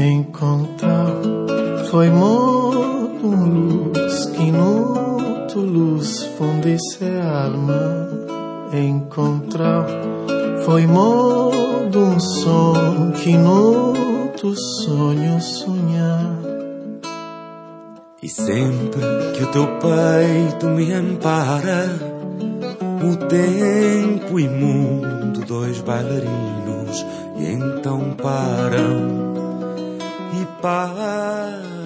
encontrar foi modo luz que no tu luz fundisse alma. Encontrar foi modo som que no tu sonho sonhar. E sempre que o teu peito me ampara, o tempo e mundo, dois bailarinos, e então param e param.